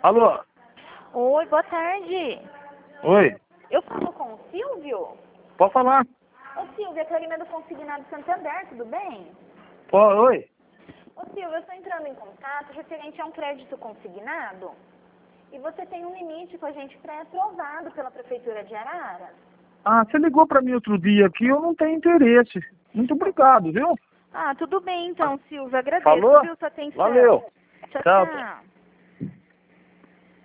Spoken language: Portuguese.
Alô? Oi, boa tarde. Oi? Eu falo com o Silvio? Pode falar? Ô Silvio, é Clarina do Consignado Santander, tudo bem? Oi? Ô Silvio, eu estou entrando em contato referente a um crédito consignado e você tem um limite com a gente pré-aprovado pela Prefeitura de Arara. Ah, você ligou pra mim outro dia aqui, eu não tenho interesse. Muito obrigado, viu? Ah, tudo bem então, Silvio, agradeço, Falou? viu, sua atenção. Valeu. Tchau, Tchau. tchau.